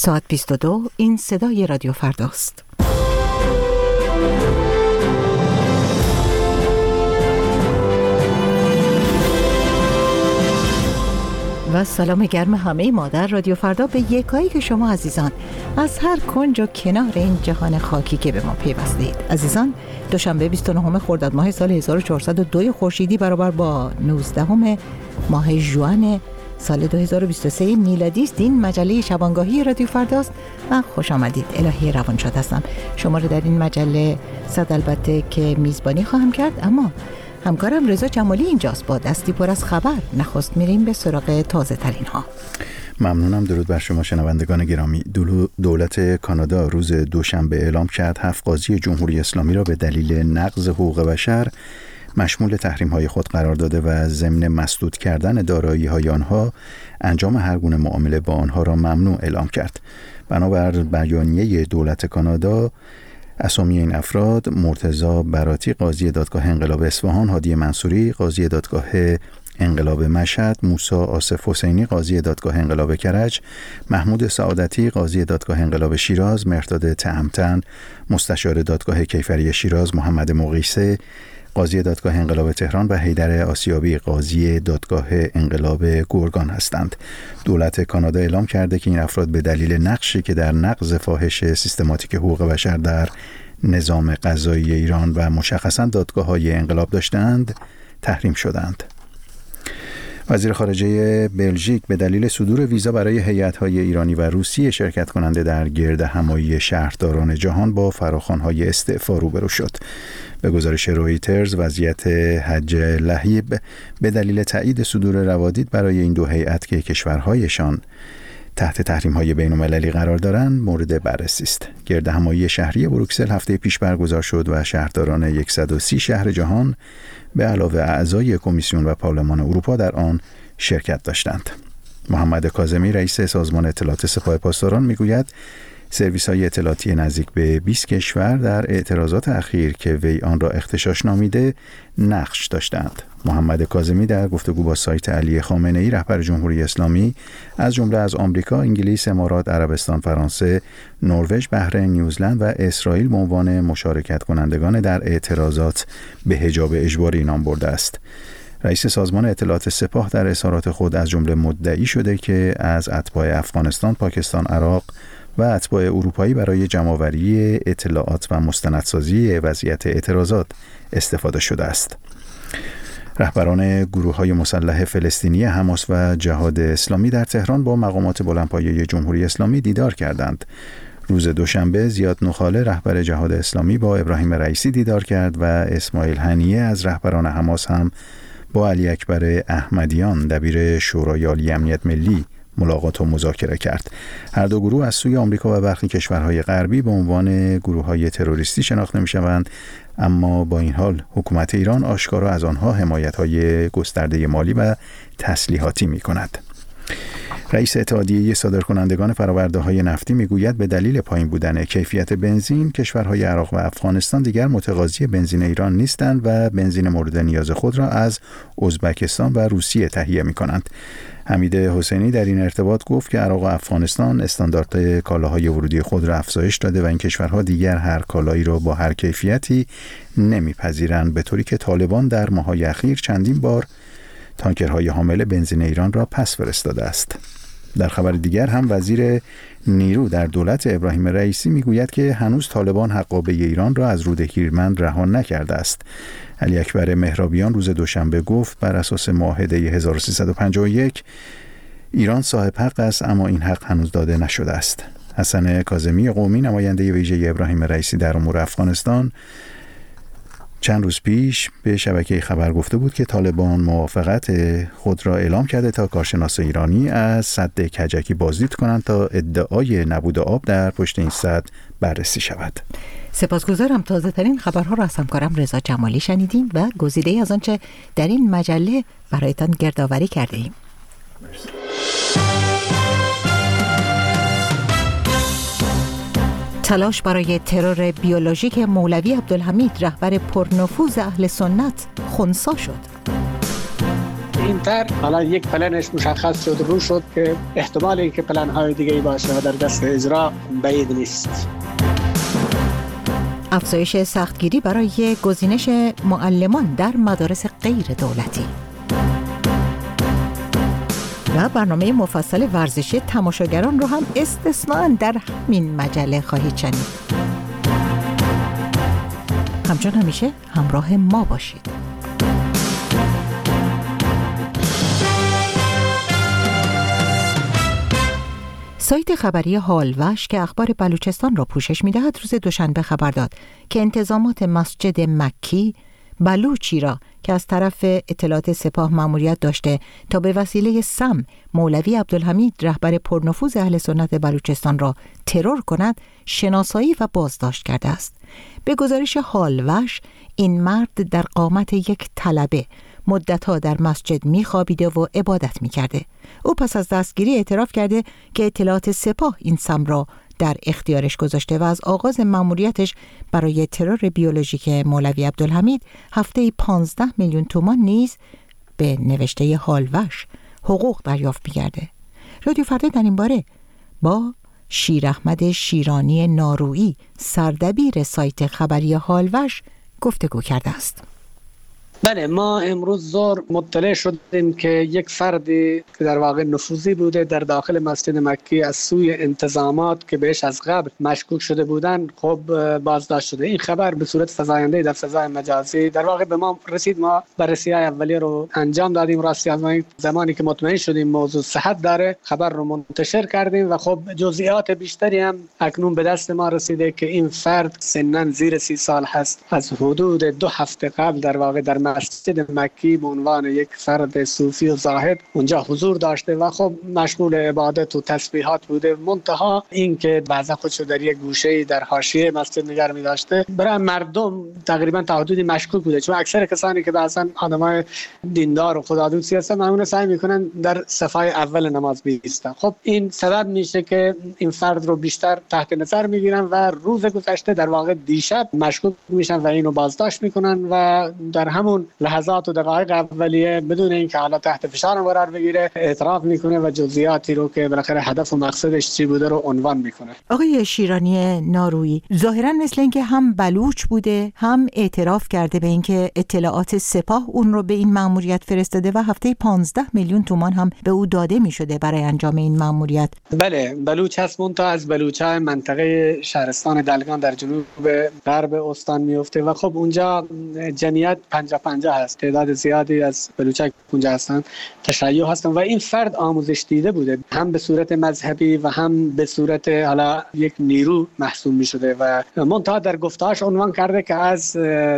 ساعت 22 این صدای رادیو فرداست. و سلام گرم همه ما در رادیو فردا به یکایی که شما عزیزان از هر کنج و کنار این جهان خاکی که به ما پیوستید. عزیزان، دوشنبه 29 خرداد ماه سال 1402 خورشیدی برابر با 19 ماه ژوئن سال 2023 میلادی است. این مجله شبانگاهی رادیو فرداست و خوش آمدید. الهی روانشاد هستم. شما رو در این مجله صد البته که میزبانی خواهم کرد، اما همکارم رضا جمالی اینجاست با دستی پر از خبر. نخست میریم به سراغ تازه ترین ها. ممنونم. درود بر شما شنوندگان گرامی. دولت کانادا روز دوشنبه اعلام کرد 7 قاضی جمهوری اسلامی را به دلیل نقض حقوق بشر مشمول تحریم‌های خود قرار داده و ضمن مسدود کردن دارایی‌های آنها انجام هر گونه معامله با آنها را ممنوع اعلام کرد. بنابر بیانیه دولت کانادا، اسامی این افراد: مرتضی براتی قاضی دادگاه انقلاب اصفهان، هادی منصوری قاضی دادگاه انقلاب مشهد، موسی آصف حسینی قاضی دادگاه انقلاب کرج، محمود سعادتی قاضی دادگاه انقلاب شیراز، مرداد تهمتن مستشار دادگاه کیفری شیراز، محمد مقیسه قاضی دادگاه انقلاب تهران و حیدر آسیابی قاضی دادگاه انقلاب گرگان هستند. دولت کانادا اعلام کرده که این افراد به دلیل نقشی که در نقض فاحش سیستماتیک حقوق بشر در نظام قضایی ایران و مشخصاً دادگاه‌های انقلاب داشتند تحریم شدند. وزیر خارجه بلژیک به دلیل صدور ویزا برای هیئت‌های ایرانی و روسی شرکت کننده در گردهمایی شهرداران جهان با فراخوان‌های استعفا روبرو شد. به گزارش رویترز، وضعیت حج لهیب به دلیل تایید صدور روادید برای این دو هیئت که کشورهایشان تحت تحریم‌های بین‌المللی قرار دارند مورد بررسی است. گردهمایی شهری بروکسل هفته پیش برگزار شد و شهرداران 130 شهر جهان به علاوه اعضای کمیسیون و پارلمان اروپا در آن شرکت داشتند. محمد کاظمی رئیس سازمان اطلاعات سپاه پاسداران میگوید سرویس‌های اطلاعاتی نزدیک به 20 کشور در اعتراضات اخیر که وی آن را اغتشاش نامیده نقش داشتند. محمد کاظمی در گفتگو با سایت علی خامنه‌ای رهبر جمهوری اسلامی از جمله از آمریکا، انگلیس، امارات، عربستان، فرانسه، نروژ، بحرین، نیوزلند و اسرائیل به عنوان مشارکت کنندگان در اعتراضات به حجاب اجباری نام برده است. رئیس سازمان اطلاعات سپاه در اظهارات خود از جمله مدعی شده که از اتباع افغانستان، پاکستان، عراق و اتباع اروپایی برای جمع‌آوری اطلاعات و مستندسازی وضعیت اعتراضات استفاده شده است. رهبران گروه‌های مسلح فلسطینی حماس و جهاد اسلامی در تهران با مقامات بلندپایه جمهوری اسلامی دیدار کردند. روز دوشنبه زیاد نخاله رهبر جهاد اسلامی با ابراهیم رئیسی دیدار کرد و اسماعیل هنیه از رهبران حماس هم با علی اکبر احمدیان دبیر شورای عالی امنیت ملی ملاقات و مذاکره کرد. هر دو گروه از سوی آمریکا و برخی کشورهای غربی به عنوان گروه‌های تروریستی شناخته می‌شوند، اما با این حال حکومت ایران آشکارا از آنها حمایت‌های گسترده مالی و تسلیحاتی می‌کند. رئیس اتحادیه صادرکنندگان فرآورده‌های نفتی میگوید به دلیل پایین بودن کیفیت بنزین، کشورهای عراق و افغانستان دیگر متقاضی بنزین ایران نیستند و بنزین مورد نیاز خود را از ازبکستان و روسیه تهیه می‌کنند. حمید حسینی در این ارتباط گفت که عراق و افغانستان استاندارد کالاهای ورودی خود را افزایش داده و این کشورها دیگر هر کالایی را با هر کیفیتی نمی‌پذیرند، به طوری که طالبان در ماه‌های اخیر چندین بار تانکرهای حامل بنزین ایران را پس فرستاده است. در خبر دیگر هم وزیر نیرو در دولت ابراهیم رئیسی میگوید که هنوز طالبان حقابه ایران را از رود هیرمند رها نکرده است. علی اکبر مهرابیان روز دوشنبه گفت بر اساس معاهده 1351 ایران صاحب حق است، اما این حق هنوز داده نشده است. حسن کاظمی قومی نماینده ویژه ابراهیم رئیسی در امور افغانستان چند روز پیش به شبکه خبر گفته بود که طالبان موافقت خود را اعلام کرده تا کارشناس ایرانی از سد کجکی بازدید کنند تا ادعای نبود آب در پشت این سد بررسی شود. سپاسگزارم. تازه ترین خبرها را از همکارم رضا جمالی شنیدیم و گزیده از آنچه در این مجله برایتان گردآوری کرده ایم. تلاش برای ترور بیولوژیک مولوی عبدالحمید رهبر پرنفوذ اهل سنت خنثی شد. این طرح حالا یک پلنش مشخص شد، رو شد که احتمال اینکه پلن‌های دیگه‌ای باشه و در دست اجرا بعید نیست. افزایش سختگیری برای گزینش معلمان در مدارس غیر دولتی و برنامه مفصل ورزشی تماشاگران رو هم استثناء در همین مجله خواهید شنید. همچون همیشه همراه ما باشید. سایت خبری حالوش که اخبار بلوچستان را پوشش می‌دهد روز دوشنبه خبر داد که انتظامات مسجد مکی بلوچی را که از طرف اطلاعات سپاه مأموریت داشته تا به وسیله سم مولوی عبدالحمید رهبر پرنفوذ اهل سنت بلوچستان را ترور کند شناسایی و بازداشت کرده است. به گزارش حالوش این مرد در قامت یک طلبه مدتها در مسجد می‌خوابیده و عبادت می‌کرده. او پس از دستگیری اعتراف کرده که اطلاعات سپاه این سم را در اختیارش گذاشته و از آغاز مأموریتش برای ترور بیولوژیک مولوی عبدالحمید هفته‌ای 15 میلیون تومان نیز به نوشته حالوش حقوق دریافت می‌کرده. رادیو فردا در این باره با شیراحمد شیرانی نارویی سردبیر سایت خبری حالوش گفتگو کرده است. بله، ما امروز ظهر مطلع شدیم که یک فردی که در واقع نفوذی بوده در داخل مسجد مکی از سوی انتظامات که بهش از قبل مشکوک شده بودن خب بازداشت شده. این خبر به صورت فزاینده در فضای مجازی در واقع به ما رسید. ما بررسی‌های اولیه رو انجام دادیم. راستی از زمانی که مطمئن شدیم موضوع صحت داره خبر رو منتشر کردیم و خب جزئیات بیشتری هم اکنون به دست ما رسیده که این فرد سناً زیر 30 سال هست. از حدود 2 هفته قبل در واقع در مسجد مکی به عنوان یک فرد صوفی و زاهد اونجا حضور داشته و خب مشغول عبادت و تسبیحات بوده. منتها این که بعضا خودشو در یک گوشه در حاشیه مسجد نگه می داشته برای مردم تقریبا تا حدودی مشکوک بوده، چون اکثر کسانی که بعضا آدمای دیندار و خدادوستی هستن معمولا سعی میکنن در صفای اول نماز بایستن. خب این سبب میشه که این فرد رو بیشتر تحت نظر میگیرن و روز گذشته در واقع دیشب مشکوک میشن و اینو بازداشت میکنن و در همون لحظات و دقایق اولیه بدون اینکه حالا تحت فشار قرار بگیره اعتراف میکنه و جزئیاتی رو که بالاخره هدف و مقصدش چی بوده رو عنوان میکنه. آقای شیرانی نارویی، ظاهرا مثل اینکه هم بلوچ بوده هم اعتراف کرده به اینکه اطلاعات سپاه اون رو به این مأموریت فرستاده و هفته 15 میلیون تومان هم به او داده میشده برای انجام این مأموریت. بله، بلوچ هست، منتها از بلوچای منطقه شهرستان دلگان در جنوب غرب استان میفته و خب اونجا جمعیت 50-50 هست. تعداد زیادی از بلوچک اونجا هستن، تشیع هستن و این فرد آموزش دیده بوده، هم به صورت مذهبی و هم به صورت حالا یک نیرو محسوب می شده و منتها در گفتهاش عنوان کرده که از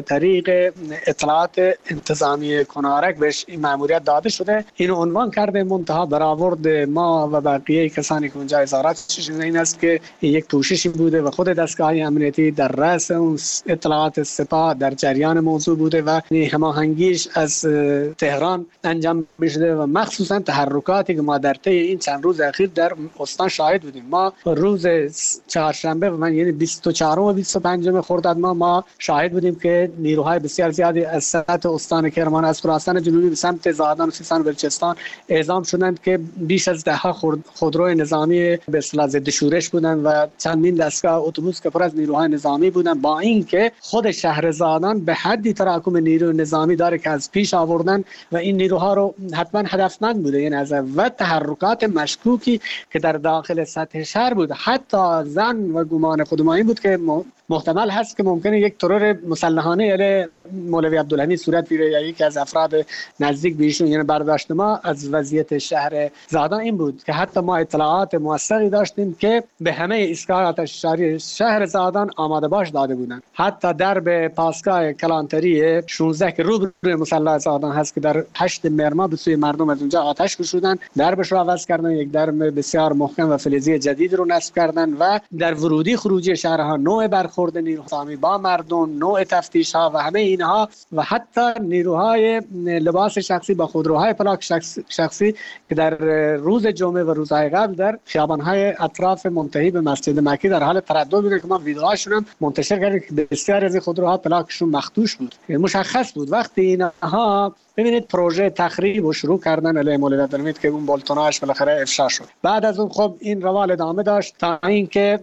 طریق اطلاعات انتظامی کنارک بهش این مأموریت داده شده. اینو عنوان کرده، منتها برآورد ما و بقیه کسانی که اونجا اظهارات شده این است که یک پوششی بوده و خود دستگاه امنیتی در رأس اون اطلاعات سپاه در جریان موضوع بوده و هماهنگیش از تهران انجام می‌شده و مخصوصا تحرکاتی که ما در طی این چند روز اخیر در استان شاهد بودیم. ما روز چهارشنبه و من یعنی 24 و 25 خرداد ما شاهد بودیم که نیروهای بسیار زیادی از سطح استان کرمان از خراسان جنوبی به سمت زاهدان و سیستان و بلوچستان اعزام شدند که بیش از 10 خودرو نظامی به اصطلاح ضد شورش بودند و چندین دستگاه اتوبوس که پر از نیروهای نظامی بودند، با اینکه خود شهرزادان به حدی تراکم نیرو نظامی داره که از پیش آوردن و این نیروها رو حتما هدفمند بوده. یعنی از و تحرکات مشکوکی که در داخل سطح شهر بود، حتی زن و گمان خودمانی بود که محتمل هست که ممکنه یک ترور مسلحانه علیه مولوی عبدالحمید صورت بگیره یا یکی از افراد نزدیک به ایشون. یعنی برداشت ما از وضعیت شهر زاهدان این بود که حتی ما اطلاعات موثقی داشتیم که به همه ایستگاه آتش نشانی شهر زاهدان آماده باش داده بودند. حتی درب پاسگاه کلانتری 16 که روبروی مصلی زاهدان هست که در 8 مهر به سوی مردم از اونجا آتش کشیدن، دربش رو عوض کردن، یک درب بسیار محکم و فلزی جدید رو نصب کردن و در ورودی خروجی شهرها نوع برخورد برخورد نیروهای انتظامی با مردم، نوع تفتیش ها و همه اینها و حتی نیروهای لباس شخصی با خودروهای پلاک شخصی که در روز جمعه و روزهای قبل در خیابان‌های اطراف منتهی به مسجد مکی در حال تردد بودن که ما ویدیوهاشون هم منتشر کردیم که بسیار از خودروها پلاکشون مخدوش بود. مشخص بود وقتی اینها ببینید پروژه تخریب و شروع کردن علیه مولوی عبدالحمید که اون بالتوناش بالاخره افشا شد. بعد از اون خب این روال ادامه داشت تا اینکه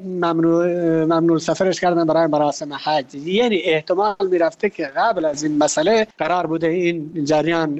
ممنوع سفرش کردن برای مراسم حج. یعنی احتمال میرفته که قبل از این مسئله قرار بوده این جریان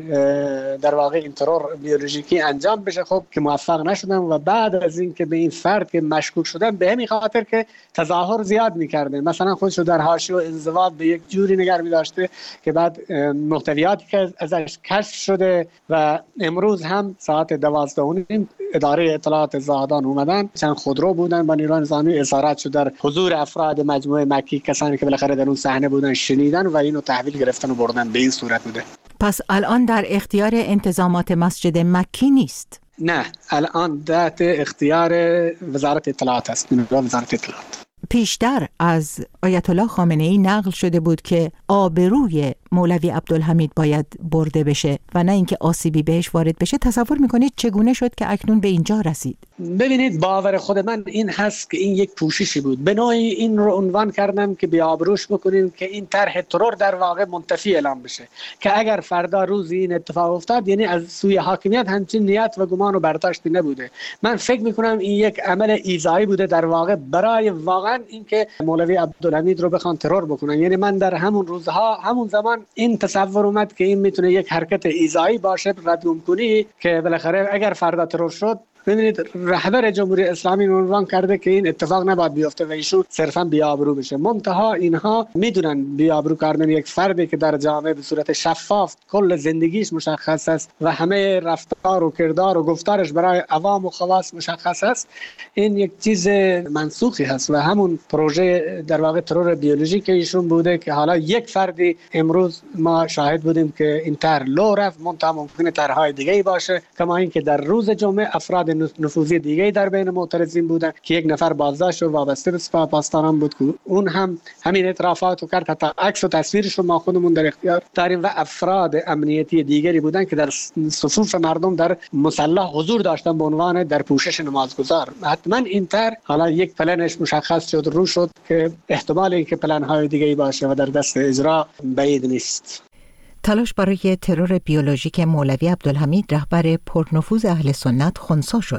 در واقع این ترور بیولوژیکی انجام بشه، خب که موفق نشدن و بعد از اینکه به این فرد که مشکوک شدن به همین خاطر که تظاهر زیاد می‌کرده، مثلا خودشو در حاشیه و انزوا به یک جوری نگار می‌داشته که بعد محتویاتی که ازش کشف شده و امروز هم ساعت 12:30 اداره اطلاعات زاهدان اومدن، چند خودرو بودن با نیروهای نظامی، اسارت شد در حضور افراد مجموعه مکی، کسانی که بالاخره در اون صحنه بودن شنیدن و اینو تحویل گرفتن و بردن. به این صورت بوده. پس الان در اختیار انتظامات مسجد مکی نیست؟ نه، الان تحت اختیار وزارت اطلاعات است، وزارت اطلاعات. پیشتر از آیت الله خامنه ای نقل شده بود که آبروی مولوی عبدالحمید باید برده بشه و نه اینکه آسیبی بهش وارد بشه. تصور میکنید چگونه شد که اکنون به اینجا رسید؟ ببینید باور خود من این هست که این یک پوششی بود. به نوعی این رو عنوان کردم که بیابروش بکنیم که این طرح ترور در واقع منتفی اعلام بشه، که اگر فردا روزی این اتفاق افتاد یعنی از سوی حاکمیت همچین نیت و گمان و برداشتی نبوده. من فکر میکنم این یک عمل ایذایی بوده در واقع برای واقعا اینکه مولوی عبدالحمید رو بخوان ترور بکنن. یعنی من در همون روزها همون زمان این تصور اومد که این میتونه یک حرکت ایذایی باشه، ردوم کنی که بالاخره اگر فردا ترور شد. ببینید رهبر جمهوری اسلامی عنوان کرده که این اتفاق نباید بیفته و ایشون صرفا بیابرو بشه. منتها اینها میدونن بیابرو کردن یک فردی که در جامعه به صورت شفاف کل زندگیش مشخص است و همه رفتار و کردار و گفتارش برای عوام و خواص مشخص است، این یک چیز منسوخی هست و همون پروژه در واقع ترور بیولوژیک ایشون بوده که حالا یک فردی امروز ما شاهد بودیم که این طرح لو رفت، منتها ممکنه طرح‌های دیگه‌ای باشه، کما اینکه در روز جمعه افراد نفوذی دیگه در بین معترضین بودن که یک نفر بازداشت و وابسته به سپاه پاسداران بود که اون هم همین اعترافات رو کرد، حتی عکس و تصویرش رو ما خودمون در اختیار داریم و افراد امنیتی دیگری بودن که در صفوف مردم در مصلی حضور داشتن به عنوان در پوشش نمازگزار. حتما این طرح حالا یک پلنش مشخص شد، رو شد که احتمال اینکه پلن‌های دیگه‌ای باشه و در دست اجرا بعید نیست. تلاش برای ترور بیولوژیک مولوی عبدالحمید رهبر پرنفوذ اهل سنت خنثی شد.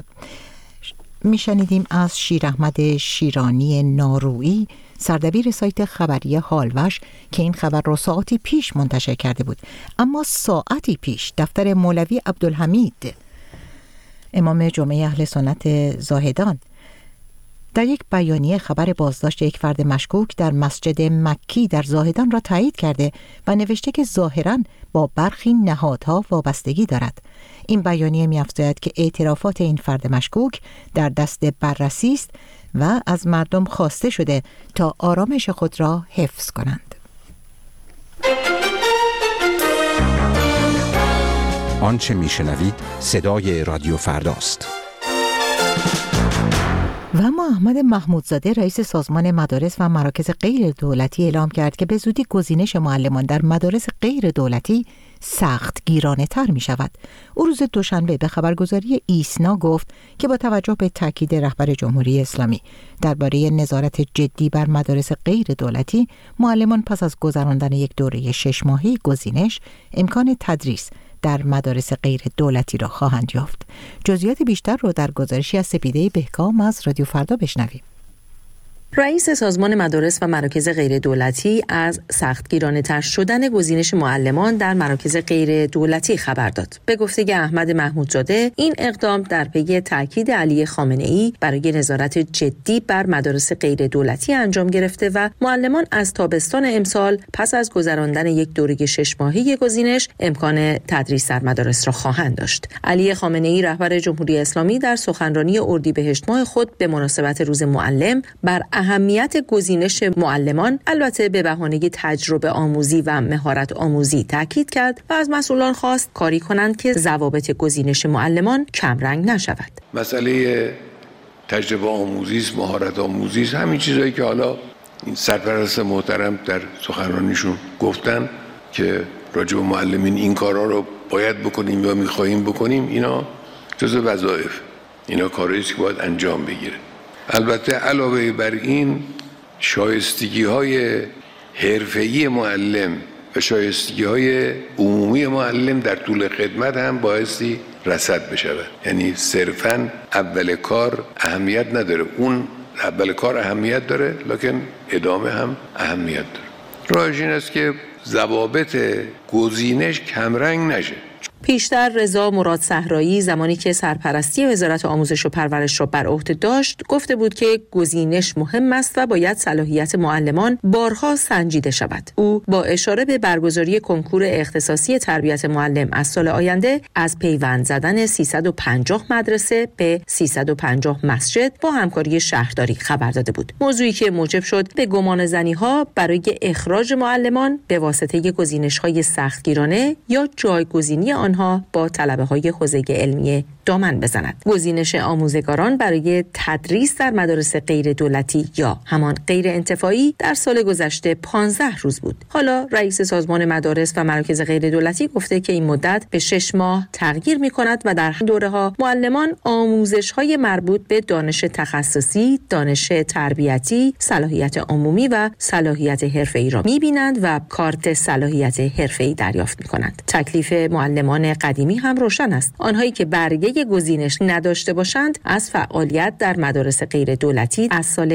میشنیدیم از شیر احمد شیرانی نارویی، سردبیر سایت خبری حالوش، که این خبر را ساعتی پیش منتشر کرده بود. اما ساعتی پیش دفتر مولوی عبدالحمید، امام جمعه اهل سنت زاهدان، در یک بیانیه خبر بازداشت یک فرد مشکوک در مسجد مکی در زاهدان را تایید کرده و نوشته که ظاهراً با برخی نهادها وابستگی دارد. این بیانیه می‌افزاید که اعترافات این فرد مشکوک در دست بررسی است و از مردم خواسته شده تا آرامش خود را حفظ کنند. آنچه میشنوید صدای رادیو فرداست. و اما احمد محمودزاده رئیس سازمان مدارس و مراکز غیر دولتی اعلام کرد که به زودی گزینش معلمان در مدارس غیر دولتی سخت گیرانه تر می شود. او روز دوشنبه به خبرگزاری ایسنا گفت که با توجه به تاکید رهبر جمهوری اسلامی درباره نظارت جدی بر مدارس غیر دولتی، معلمان پس از گذراندن یک دوره 6 ماهه گزینش امکان تدریس در مدارس غیر دولتی را خواهند یافت. جزئیات بیشتر رو در گزارشی از سپیده بهکام از رادیو فردا بشنویم. رئیس سازمان مدارس و مراکز غیر دولتی از سختگیرانه‌تر شدن گزینش معلمان در مراکز غیر دولتی خبر داد. به گفته احمد محمودزاده، این اقدام در پی تاکید علی خامنه‌ای برای نظارت جدی بر مدارس غیر دولتی انجام گرفته و معلمان از تابستان امسال پس از گذراندن یک دوره 6 ماهه گزینش امکان تدریس در مدارس را خواهند داشت. علی خامنه‌ای رهبر جمهوری اسلامی در سخنرانی اردیبهشت ماه خود به مناسبت روز معلم بر اهمیت گزینش معلمان، البته به بهانه تجربه آموزی و مهارت آموزی، تاکید کرد و از مسئولان خواست کاری کنند که ضوابط گزینش معلمان کمرنگ نشود. مسئله تجربه آموزی، مهارت آموزی، همین چیزایی که حالا این سرپرست محترم در سخنرانیشون گفتن که راجع به معلمین این کارا رو باید بکنیم یا می‌خواهیم بکنیم، اینا جزء وظایف، اینا کاری است که باید انجام بگیره. البته علاوه بر این شایستگی‌های حرفه‌ای معلم و شایستگی‌های عمومی معلم در طول خدمت هم بایستی رصد بشود. یعنی صرفاً اول کار اهمیت نداره، اون اول کار اهمیت داره لکن ادامه هم اهمیت داره. راهش این است که ضوابط گزینش کمرنگ نشه. پیشتر رضا مراد صحرایی زمانی که سرپرستی وزارت آموزش و پرورش را بر عهده داشت گفته بود که گزینش مهم است و باید صلاحیت معلمان بارها سنجیده شود. او با اشاره به برگزاری کنکور اختصاصی تربیت معلم از سال آینده از پیوند زدن 350 مدرسه به 350 مسجد با همکاری شهرداری خبر داده بود. موضوعی که موجب شد به گمان زنی‌ها برای اخراج معلمان به واسطه گزینش‌های سختگیرانه یا جایگزینی آنها با طلبه‌های حوزه علمی دامن بزند. گزینش آموزگاران برای تدریس در مدارس غیر دولتی یا همان غیر انتفاعی در سال گذشته 15 روز بود. حالا رئیس سازمان مدارس و مراکز غیر دولتی گفته که این مدت به 6 ماه تغییر می‌کند و در دوره‌ها معلمان آموزش‌های مربوط به دانش تخصصی، دانش تربیتی، صلاحیت عمومی و صلاحیت حرفه‌ای را می‌بینند و کارت صلاحیت حرفه‌ای دریافت می‌کنند. تکلیف معلمان قدیمی هم روشن است. آنهایی که برگه گزینش نداشته باشند از فعالیت در مدارس غیر دولتی از سال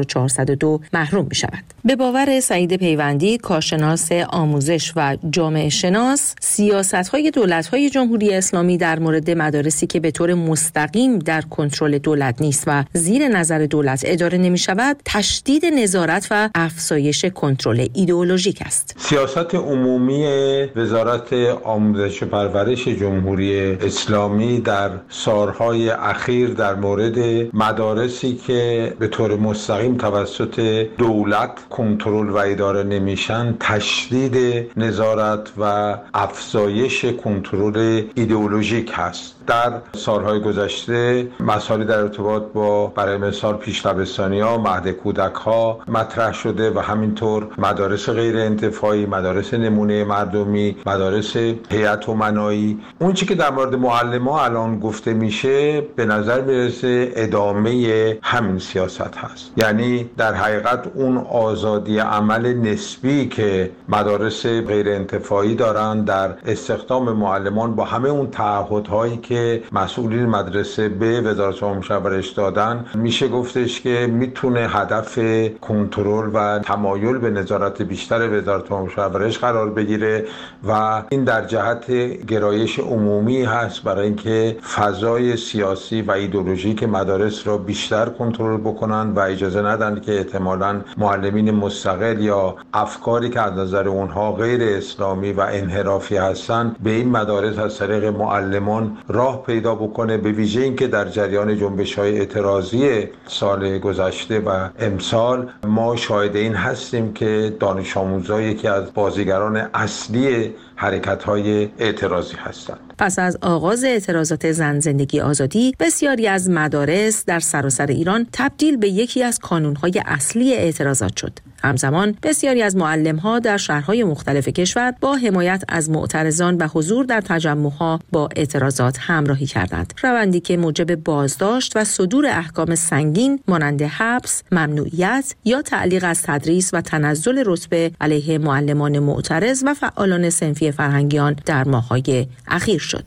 1402 محروم می شود. به باور سعید پیوندی، کارشناس آموزش و جامعه شناس، سیاست‌های دولت‌های جمهوری اسلامی در مورد مدارسی که به طور مستقیم در کنترل دولت نیست و زیر نظر دولت اداره نمی شود، تشدید نظارت و افزایش کنترل ایدئولوژیک است. سیاست عمومی وزارت آموزش و پرورش جمهوری اسلامی در سالهای اخیر در مورد مدارسی که به طور مستقیم توسط دولت کنترل و اداره نمیشن، تشدید نظارت و افزایش کنترل ایدئولوژیک هست. در سالهای گذشته مسائلی در ارتباط با برای مثال پیش‌دبستانی‌ها، مهد کودک‌ها مطرح شده و همینطور مدارس غیر انتفاعی، مدارس نمونه مردمی، مدارس هیئت امنایی. اون چیزی که در مورد معلم‌ها الان گفته میشه به نظر میرسه ادامه همین سیاست هست. یعنی در حقیقت اون آزادی عمل نسبی که مدارس غیر انتفاعی دارن در استخدام معلمان با همه اون تعهدهایی که مسئولین مدرسه به وزارت آموزش و پرورش دادن، میشه گفتش که میتونه هدف کنترل و تمایل به نظارت بیشتر وزارت آموزش و پرورش قرار بگیره و این در جهت گرایش عمومی هست برای اینکه فضای سیاسی و ایدئولوژیک مدارس را بیشتر کنترل بکنن و اجازه ندن که احتمالاً معلمین مستقل یا افکاری که از نظر اونها غیر اسلامی و انحرافی هستن به این مدارس از طریق معلمان راه پیدا بکنه. به ویژه اینکه در جریان جنبش‌های اعتراضی سال گذشته و امسال ما شاهد این هستیم که دانش آموزها یکی از بازیگران اصلی حرکت‌های اعتراضی هستند. پس از آغاز اعتراضات زن زندگی آزادی، بسیاری از مدارس در سراسر ایران تبدیل به یکی از کانون‌های اصلی اعتراضات شد. همزمان بسیاری از معلم‌ها در شهرهای مختلف کشور با حمایت از معترضان و حضور در تجمع‌ها با اعتراضات همراهی کردند. روندی که موجب بازداشت و صدور احکام سنگین مانند حبس، ممنوعیت یا تعلیق از تدریس و تنزل رتبه علیه معلمان معترض و فعالان صنفی فرهنگیان در ماه‌های اخیر شد.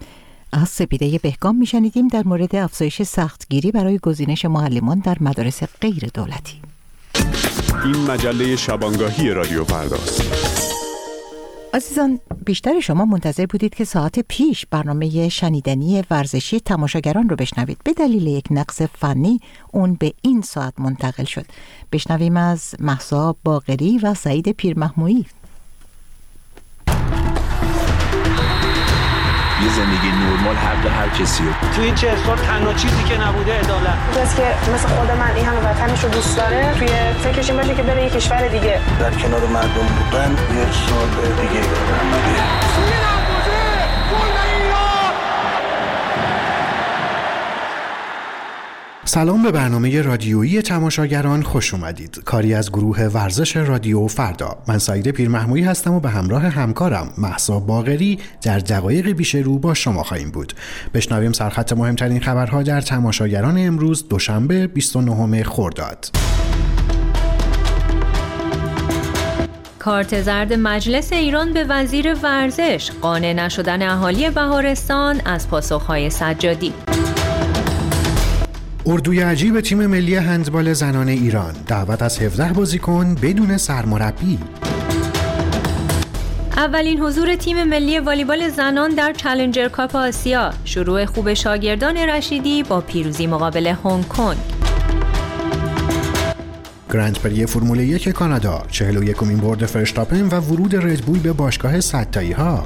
از سپیده بهگام میشنیدیم در مورد افزایش سختگیری برای گزینش معلمان در مدارس غیر دولتی. این مجله شبانگاهی رادیو فرداست. عزیزان، بیشتر شما منتظر بودید که ساعت پیش برنامه شنیدنی ورزشی تماشاگران رو بشنوید. به دلیل یک نقص فنی اون به این ساعت منتقل شد. بشنویم از مهسا باقری و سعید پیرمحمودی. یه زندگی نرمال هر کسیه. تو این 40 سال تنها چیزی که نبوده عدالت. کسی که مثل خود من این همه وطنش رو دوست داره، توی فکرش این باشه که بره یه کشور دیگه. در کنار مردم بودن یه سال دیگه سلام به برنامه رادیویی تماشاگران خوش اومدید. کاری از گروه ورزش رادیو فردا. من سعید پیرمحمودی هستم و به همراه همکارم مهسا باقری در دقایق پیش رو با شما خواهیم بود. بشنویم سرخط مهمترین خبرها در تماشاگران امروز دوشنبه 29 خرداد. کارت زرد مجلس ایران به وزیر ورزش، قانع نشدن اهالی بهارستان از پاسخهای سجادی. اردوی عجیب تیم ملی هندبال زنان ایران، دعوت از 17 بازیکن بدون سرمربی. اولین حضور تیم ملی والیبال زنان در چالنجر کاپ آسیا، شروع خوب شاگردان رشیدی با پیروزی مقابل هنگ کنگ. گرند پری فرمول 1 کانادا، 41مین برد فرشتاپن و ورود ردبول به باشگاه 100 تایی‌ها.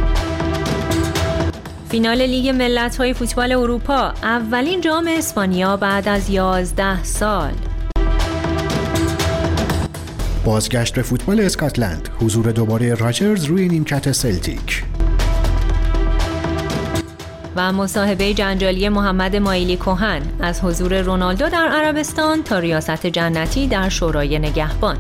فینال لیگ ملت‌های فوتبال اروپا، اولین جام اسپانیا بعد از 11 سال. بازگشت به فوتبال اسکاتلند، حضور دوباره راجرز روی نیمکت سلتیک. و مصاحبه جنجالی محمد مایلی کهن، از حضور رونالدو در عربستان تا ریاست جنتی در شورای نگهبان.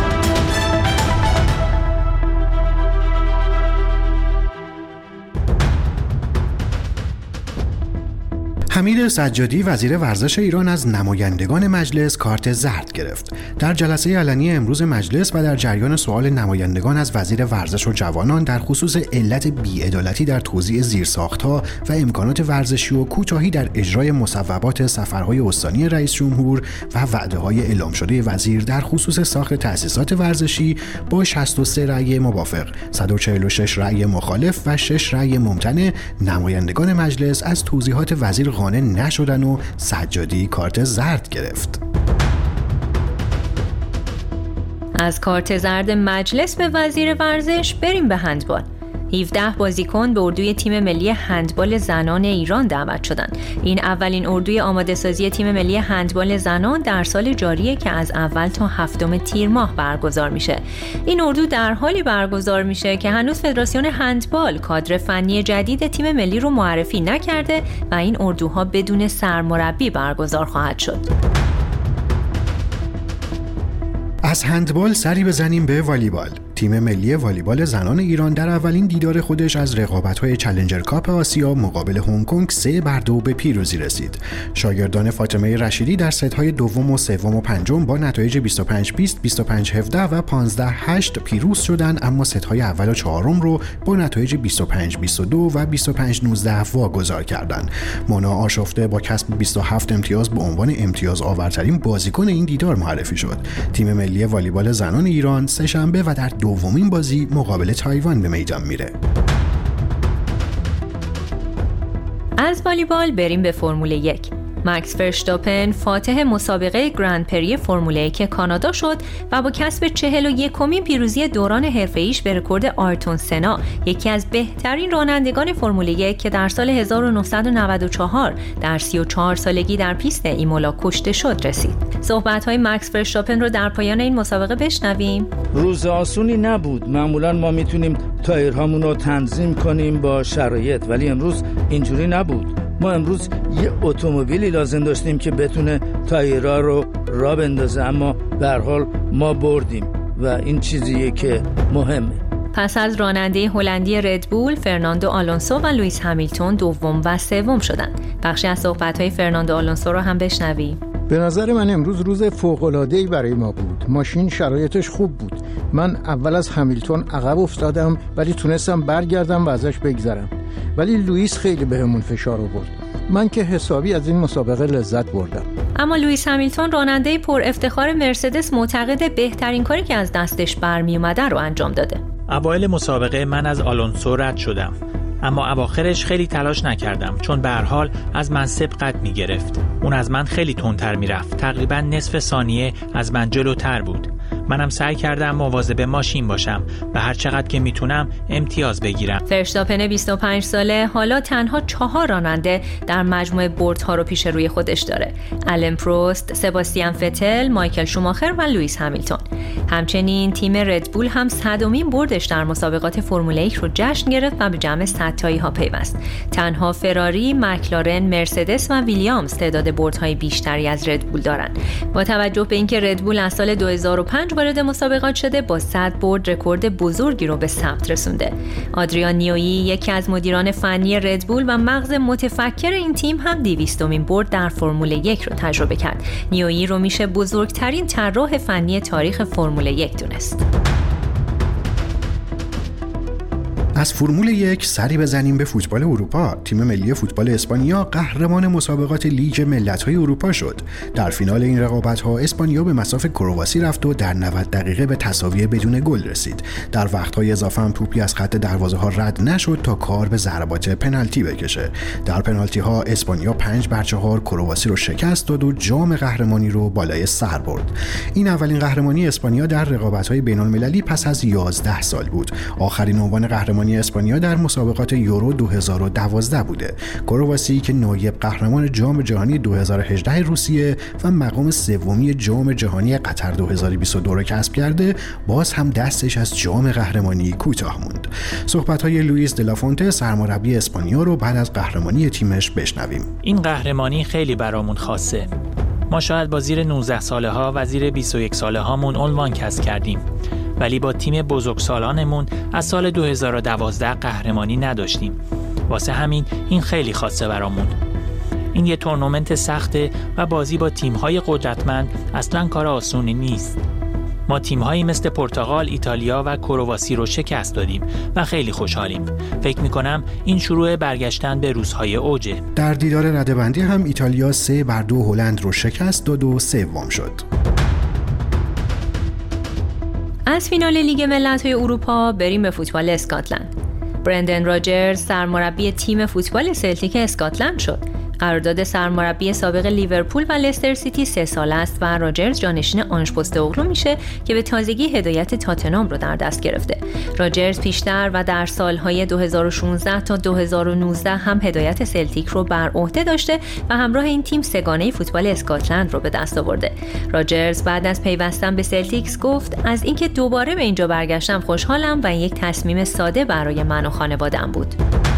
حمید سجادی وزیر ورزش ایران از نمایندگان مجلس کارت زرد گرفت. در جلسه علنی امروز مجلس و در جریان سوال نمایندگان از وزیر ورزش و جوانان در خصوص علت بی‌عدالتی در توزیع زیرساخت‌ها و امکانات ورزشی و کوتاهی در اجرای مصوبات سفرهای استانی رئیس جمهور و وعده‌های اعلام شده وزیر در خصوص ساخت تأسیسات ورزشی، با 63 رأی موافق، 146 رأی مخالف و 6 رأی ممتنع، نمایندگان مجلس از توضیحات وزیر قانع نشدن و سجادی کارت زرد گرفت. از کارت زرد مجلس به وزیر ورزش بریم به هندبال. 17 بازیکن به اردوی تیم ملی هندبال زنان ایران دعوت شدند. این اولین اردوی آماده سازی تیم ملی هندبال زنان در سال جاریه که از اول تا 7 تیر ماه برگزار میشه. این اردو در حالی برگزار میشه که هنوز فدراسیون هندبال کادر فنی جدید تیم ملی رو معرفی نکرده و این اردوها بدون سرمربی برگزار خواهد شد. از هندبال سری بزنیم به والیبال. تیم ملی والیبال زنان ایران در اولین دیدار خودش از رقابت‌های چالنجر کاپ آسیا مقابل هنگ کنگ 3-2 به پیروزی رسید. شاگردان فاطمه رشیدی در ست‌های دوم و سوم و پنجم با نتایج 25-20، 25-17 و 15-8 پیروز شدند، اما ست‌های اول و چهارم رو با نتایج 25-22 و 25-19 واگذار کردند. مونا آشفته با کسب 27 امتیاز به عنوان امتیاز آورترین بازیکن این دیدار معرفی شد. تیم ملی والیبال زنان ایران سه‌شنبه و در دومین بازی مقابل تایوان به میدان میره. از والیبال بریم به فرمول 1. مکس فرشتاپن فاتح مسابقه گرند پری فرمول 1 کانادا شد و با کسب 41مین پیروزی دوران حرفه‌ایش به رکورد آرتون سنا، یکی از بهترین رانندگان فرمول 1 که در سال 1994 در 34 سالگی در پیست ایمولا کشته شد رسید. صحبت‌های مکس فرشتاپن رو در پایان این مسابقه بشنویم. روز آسونی نبود. معمولاً ما میتونیم تایرهامون رو تنظیم کنیم با شرایط، ولی امروز اینجوری نبود. ما امروز یه اتومبیلی لازم داشتیم که بتونه تایرها رو راه بندازه، اما به هر حال ما بردیم و این چیزیه که مهمه. پس از راننده هلندی ردبول، فرناندو آلونسو و لوئیس همیلتون دوم و سوم شدند. بخشی از صحبت‌های فرناندو آلونسو رو هم بشنویم. به نظر من امروز روز فوق‌العاده‌ای برای ما بود. ماشین شرایطش خوب بود. من اول از همیلتون عقب افتادم ولی تونستم برگردم و ازش بگذرم. ولی لوئیس خیلی بهمون فشار آورد. من که حسابی از این مسابقه لذت بردم. اما لوئیس همیلتون راننده پر افتخار مرسدس معتقد بهترین کاری که از دستش برمی اومده رو انجام داده. اوایل مسابقه من از آلونسو رد شدم، اما اواخرش خیلی تلاش نکردم چون به هر حال از من سبقت میگرفت. اون از من خیلی تندتر میرفت، تقریبا نصف ثانیه از من جلوتر بود. منم سعی کردم مواظب ماشین باشم و هر چقدر که میتونم امتیاز بگیرم. فرشتاپن 25 ساله حالا تنها 4 راننده در مجموعه بردها رو پیش روی خودش داره: آلن پروست، سباستیان فتل، مایکل شوماخر و لوئیس همیلتون. همچنین تیم ردبول هم 100مین بردش در مسابقات فرمول 1 رو جشن گرفت و به جمع 100 تایی ها پیوست. تنها فراری، مکلارن، مرسدس و ویلیامز تعداد بردهای بیشتری از ردبول دارند. با توجه به اینکه ردبول از سال 2005 وارد مسابقات شده، با 100 برد رکورد بزرگی رو به ثبت رسونده. آدریان نیویی، یکی از مدیران فنی ردبول و مغز متفکر این تیم، هم 200مین برد در فرمول 1 رو تجربه کرد. نیویی رو میشه بزرگترین طراح فنی تاریخ فرمول 1 دونست. از فرمول 1 سری بزنیم به فوتبال اروپا. تیم ملی فوتبال اسپانیا قهرمان مسابقات لیگ ملت‌های اروپا شد. در فینال این رقابت‌ها اسپانیا به مصاف کرواسی رفت و در 90 دقیقه به تساوی بدون گل رسید. در وقت‌های اضافه هم توپی از خط دروازه‌ها رد نشد تا کار به ضربات پنالتی بکشه. در پنالتی‌ها اسپانیا 5-4 کرواسی رو شکست داد و جام قهرمانی رو بالای سر برد. این اولین قهرمانی اسپانیا در رقابت‌های بین‌المللی پس از 11 سال بود. آخرین عنوان قهرمانی اسپانیا در مسابقات یورو 2012 بوده. کرواسی که نایب قهرمان جام جهانی 2018 روسیه و مقام سومی جام جهانی قطر 2022 را کسب کرده، باز هم دستش از جام قهرمانی کوتاه موند. صحبت‌های لوئیس دلافونته، سرمربی اسپانیا، رو بعد از قهرمانی تیمش بشنویم. این قهرمانی خیلی برامون خاصه. ما شاید با زیر 19 ساله ها و زیر 21 ساله هامون عنوان کسب کردیم، ولی با تیم بزرگسالانمون از سال 2012 قهرمانی نداشتیم. واسه همین این خیلی خاصه برامون. این یه تورنمنت سخته و بازی با تیم‌های قدرتمند اصلاً کار آسونی نیست. ما تیم‌هایی مثل پرتغال، ایتالیا و کرواسی رو شکست دادیم و خیلی خوشحالیم. فکر می‌کنم این شروع برگشتن به روزهای اوجه. در دیدار رده‌بندی هم ایتالیا 3-2 هلند رو شکست داد و سوم شد. از فینال لیگ ملت‌های اروپا بریم به فوتبال اسکاتلند. برندن راجرز سرمربی تیم فوتبال سلتیک اسکاتلند شد. قرارداد سرمربی سابق لیورپول و لستر سیتی 3 ساله است و راجرز جانشین آنژ پوستکوگلو میشه که به تازگی هدایت تاتنهام رو در دست گرفته. راجرز پیشتر و در سالهای 2016 تا 2019 هم هدایت سلتیک رو بر عهده داشته و همراه این تیم سگانه فوتبال اسکاتلند رو به دست آورده. راجرز بعد از پیوستن به سلتیک گفت از اینکه دوباره به اینجا برگشتم خوشحالم و این یک تصمیم ساده برای من و خانواده‌ام بود.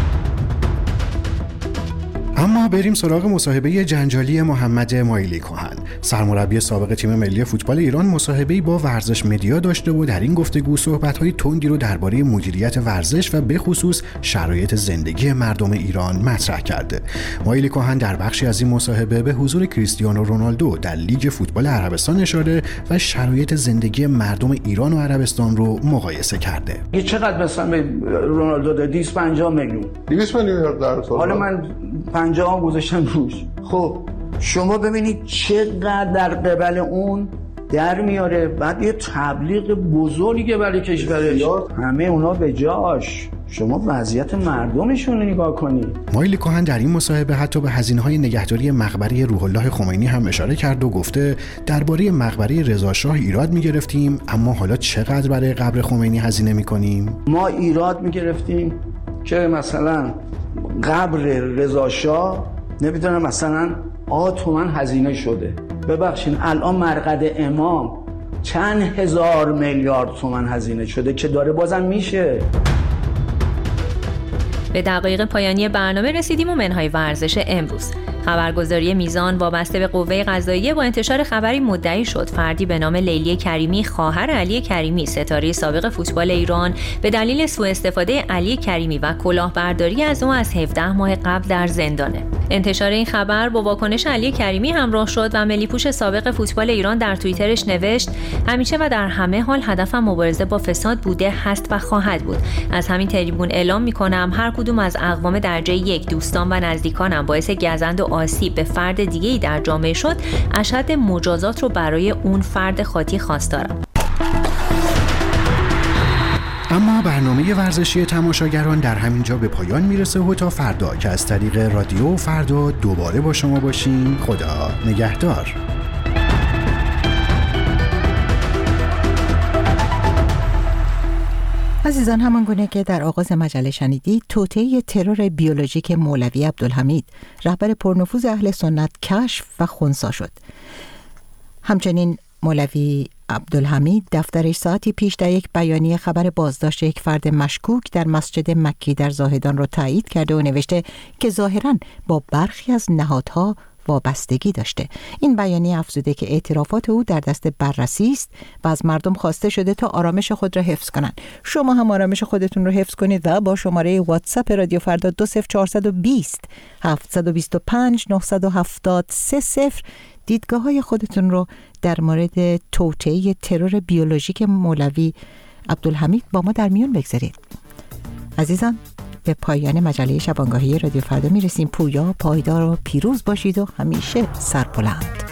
اما بریم سراغ مصاحبه جنجالی محمد مایلی کهن. سرمربی سابق تیم ملی فوتبال ایران مصاحبه‌ای با ورزش مدیا داشته و در این گفتگو صحبت‌های تندی رو درباره مدیریت ورزش و به خصوص شرایط زندگی مردم ایران مطرح کرده. مایلی کهن در بخشی از این مصاحبه به حضور کریستیانو رونالدو در لیگ فوتبال عربستان اشاره و شرایط زندگی مردم ایران و عربستان رو مقایسه کرده. چقدر مثلا به رونالدو داد؟ 250 میلیون. 200 میلیون در سال. حالا من 50 گذاشتم روش. خب شما ببینید چقدر در قبل اون در میاره. بعد یه تبلیغ بزرگی برای کشورش، همه اونا به جاش. شما وضعیت مردمشون رو نگاه کنید. مایلی کهن در این مصاحبه حتی به هزینه‌های نگهداری مقبره روح الله خمینی هم اشاره کرد و گفته درباره مقبره رضا شاه ایراد می‌گرفتیم، اما حالا چقدر برای قبر خمینی هزینه می‌کنیم؟ ما ایراد می‌گرفتیم که مثلا قبر رضا شاه نمیدونم مثلا تومن هزینه شده. ببخشید الان مرقد امام چند هزار میلیارد تومان هزینه شده که داره بازم میشه. به دقایق پایانی برنامه رسیدیم و منهای ورزش امروز. خبرگزاری میزان وابسته به قوه قضاییه با انتشار خبری مدعی شد فردی به نام لیلی کریمی خواهر علی کریمی ستاره سابق فوتبال ایران به دلیل سوء استفاده علی کریمی و کلاهبرداری از او از 17 ماه قبل در زندانه. انتشار این خبر با واکنش علی کریمی همراه شد و ملی‌پوش سابق فوتبال ایران در توییترش نوشت همیشه و در همه حال هدفم مبارزه با فساد بوده، هست و خواهد بود. از همین تریبون اعلام می‌کنم هر کدوم از اقوام درجه 1 دوستان و نزدیکانم باعث گزند و آسیب به فرد دیگه‌ای در جامعه شد، اشد مجازات رو برای اون فرد خاطی خواستارم. اما برنامه ورزشی تماشاگران در همین جا به پایان میرسه و تا فردا که از طریق رادیو فردا دوباره با شما باشیم. خدا نگهدار. عزیزان، همان گونه که در آغاز مجله شنیدید، توطئه ترور بیولوژیک مولوی عبدالحمید رهبر پرنفوذ اهل سنت کشف و خنثی شد. همچنین مولوی عبدالحمید دفترش ساعتی پیش در یک بیانیه خبر بازداشت یک فرد مشکوک در مسجد مکی در زاهدان را تایید کرده و نوشته که ظاهراً با برخی از نهادها وابستگی داشته. این بیانیه افزوده که اعترافات او در دست بررسی است و از مردم خواسته شده تا آرامش خود را حفظ کنند. شما هم آرامش خودتون رو حفظ کنید و با شماره واتساپ رادیو فردا 20420 725 970 30 دیدگاه‌های خودتون رو در مورد توطئه ترور بیولوژیک مولوی عبدالحمید با ما در میون بگذارید. عزیزان، به پایان مجله شبانگاهی رادیو فردا میرسیم. پویا، پایدار و پیروز باشید و همیشه سربلند.